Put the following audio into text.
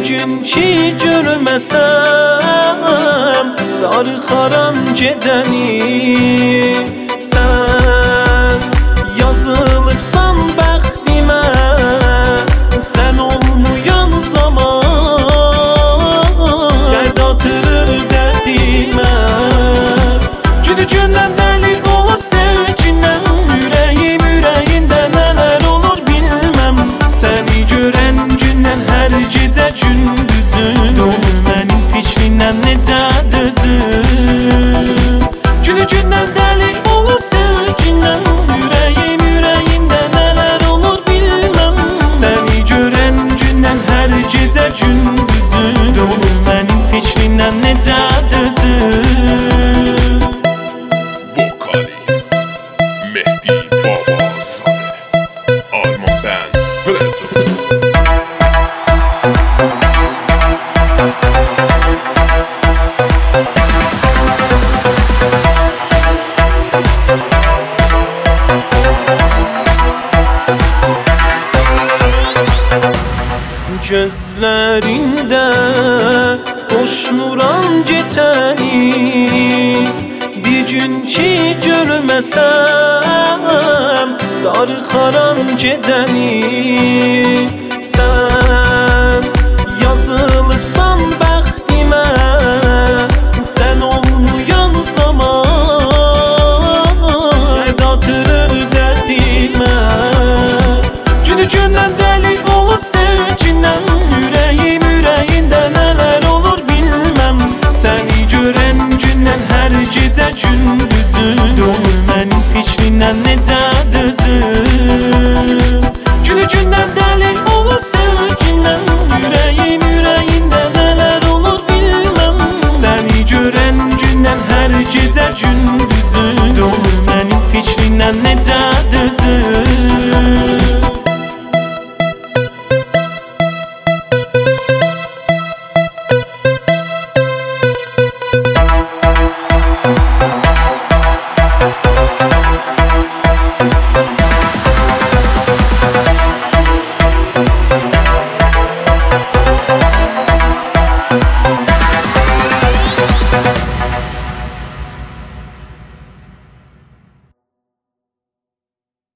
Bir gün ki görməsəm darıxaram gecəni. Sən yazılıbsan bəxtimə, sən olmayan zaman dərd atırır dərdimə. Günü gündən dəli olur sevgindən, ürəyim ürəyində nələr olur bilməm. Səni görən gündən hər gecə gündüzün olur sənin fikrindən necə dözüm. Günü gündən dəli olur sevgindən, ürəyim ürəyində nələr olur bilməm. Səni görən gündən hər gecə gündüzün olur sənin fikrindən necə dözüm. Vokalist Mehdi Babazadeh, Arman Band Present. Gözlərində boşmuram geçəni. Bir gün ki görməsəm darıxaram gecəni. Sən